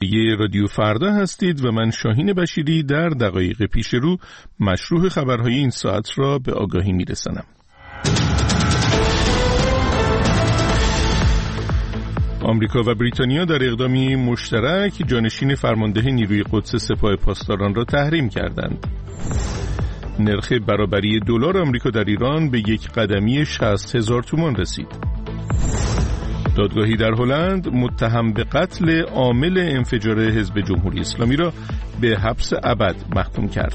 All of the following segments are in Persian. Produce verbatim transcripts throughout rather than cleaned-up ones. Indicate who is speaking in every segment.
Speaker 1: شنونده رادیو فردا هستید و من شاهین بشیری در دقایق پیش رو مشروح خبرهای این ساعت را به آگاهی میرسانم. آمریکا و بریتانیا در اقدامی مشترک جانشین فرمانده نیروی قدس سپاه پاسداران را تحریم کردند. نرخ برابری دلار آمریکا در ایران به یک قدمی شصت هزار تومان رسید. دادگاهی در هلند متهم به قتل عامل انفجار حزب جمهوری اسلامی را به حبس ابد محکوم کرد.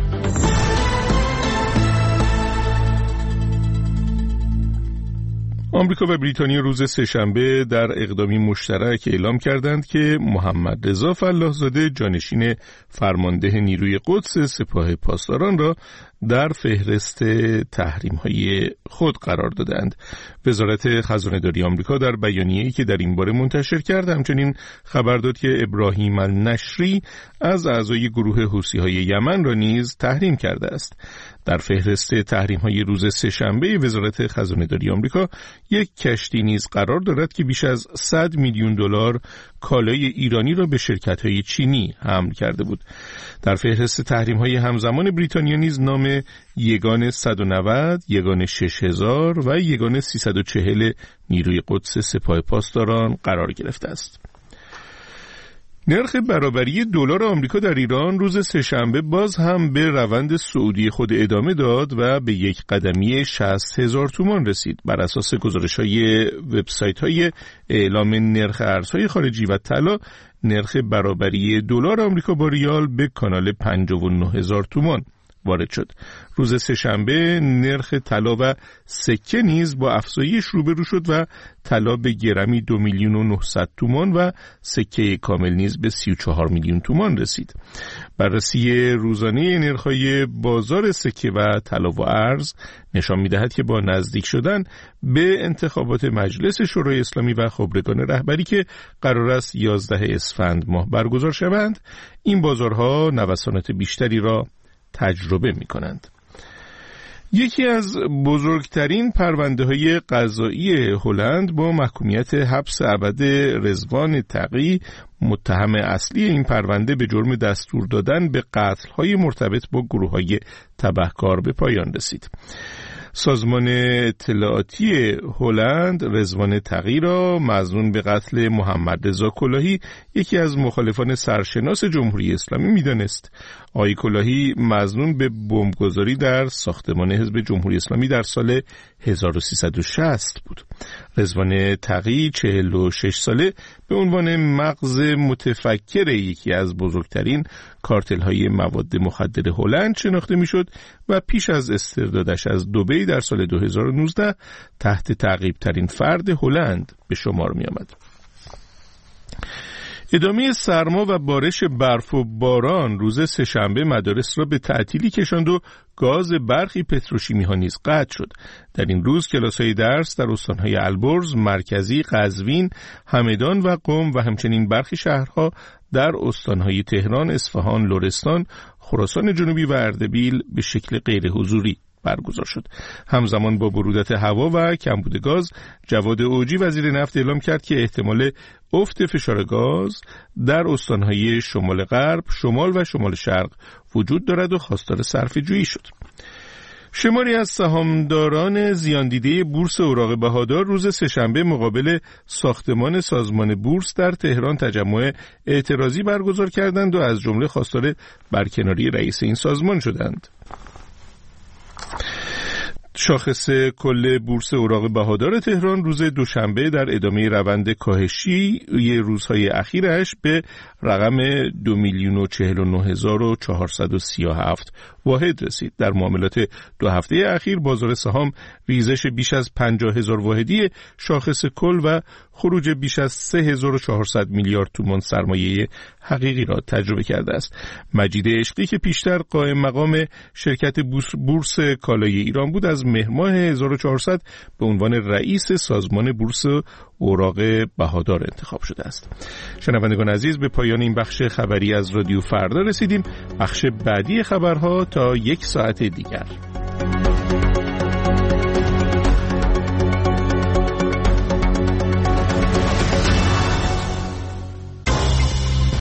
Speaker 1: آمریکا و بریتانیا روز سه‌شنبه در اقدامی مشترک اعلام کردند که محمد رضا فلاح‌زاده جانشین فرمانده نیروی قدس سپاه پاسداران را در فهرست تحریم‌های خود قرار دادند. وزارت خزانه‌داری آمریکا در بیانیه‌ای که در این باره منتشر کرد همچنین خبر داد که ابراهیم النشری از اعضای گروه حوثی‌های یمن را نیز تحریم کرده است. در فهرست تحریم‌های روز سه‌شنبه وزارت خزانه‌داری آمریکا یک کشتی نیز قرار دارد که بیش از صد میلیون دلار کالای ایرانی را به شرکت‌های چینی حمل کرده بود. در فهرست تحریم‌های همزمان بریتانیا نیز نام یگان صد و نود، یگان شش هزار و یگان سیصد و چهل نیروی قدس سپاه پاسداران قرار گرفته است. نرخ برابری دلار آمریکا در ایران روز سه‌شنبه باز هم به روند صعودی خود ادامه داد و به یک قدمی شصت هزار تومان رسید. بر اساس گزارش‌های وبسایت‌های اعلام نرخ ارزهای خارجی و طلا، نرخ برابری دلار آمریکا با ریال به کانال پنجاه و نه هزار تومان وارد شد. روز سه‌شنبه نرخ طلا و سکه نیز با افزایش روبرو شد و طلا به گرمی دو میلیون و نهصد تومان و سکه کامل نیز به سی و چهار میلیون تومان رسید. بررسی روزانه نرخ‌های بازار سکه و طلا و ارز نشان می‌دهد که با نزدیک شدن به انتخابات مجلس شورای اسلامی و خبرگان رهبری که قرار است یازده اسفند ماه برگزار شوند، این بازارها نوسانات بیشتری را تجربه می کنند. یکی از بزرگترین پرونده‌های قضایی هلند با محکومیت حبس ابد رضوان تقی، متهم اصلی این پرونده، به جرم دستور دادن به قتل‌های مرتبط با گروه‌های تبهکار به پایان رسید. سازمان اطلاعاتی هلند رضوان تقی را مظنون به قتل محمد رضا کلاهی، یکی از مخالفان سرشناس جمهوری اسلامی، می‌دانست. آقای کلاهی مظنون به بمبگذاری در ساختمان حزب جمهوری اسلامی در سال هزار و سیصد و شصت بود. رضوان تقی چهل و شش ساله به عنوان مغز متفکر یکی از بزرگترین کارتل‌های مواد مخدر هلند شناخته میشد و پیش از استردادش از دبی در سال دو هزار و نوزده تحت تعقیب ترین فرد هلند به شمار می آمد. ادامه سرما و بارش برف و باران روز سه‌شنبه مدارس را به تعطیلی کشاند و گاز برخی پتروشیمی ها نیز قطع شد. در این روز کلاس‌های درس در استان‌های البرز، مرکزی، قزوین، همدان و قم و همچنین برخی شهرها در استان‌های تهران، اصفهان، لرستان، خراسان جنوبی و اردبیل به شکل غیر حضوری برگزار شد. همزمان با برودت هوا و کمبود گاز، جواد اوجی وزیر نفت اعلام کرد که احتمال افت فشار گاز در استان‌های شمال غرب، شمال و شمال شرق وجود دارد و خواستار صرفه‌جویی شد. شماری از سهامداران زیاندیده بورس اوراق بهادار روز سه‌شنبه مقابل ساختمان سازمان بورس در تهران تجمع اعتراضی برگزار کردند و از جمله خواستار برکناری رئیس این سازمان شدند. شاخص کل بورس اوراق بهادار تهران روز دوشنبه در ادامه روند کاهشی روزهای اخیرش به رقم دو میلیون و چهل و نه هزار و چهارصد و سی و هفت واحد رسید. در معاملات دو هفته اخیر بازار سهام ریزش بیش از پنجاه هزار واحدی شاخص کل و خروج بیش از سه هزار و چهارصد میلیارد تومان سرمایه حقیقی را تجربه کرده است. مجید عشقی که پیشتر قائم مقام شرکت بورس, بورس کالای ایران بود، از مهر ماه هزار و چهارصد به عنوان رئیس سازمان بورس اوراق بهادار انتخاب شده است. شنوندگان عزیز، به پایان این بخش خبری از رادیو فردا رسیدیم. بخش بعدی خبرها تا یک ساعت دیگر.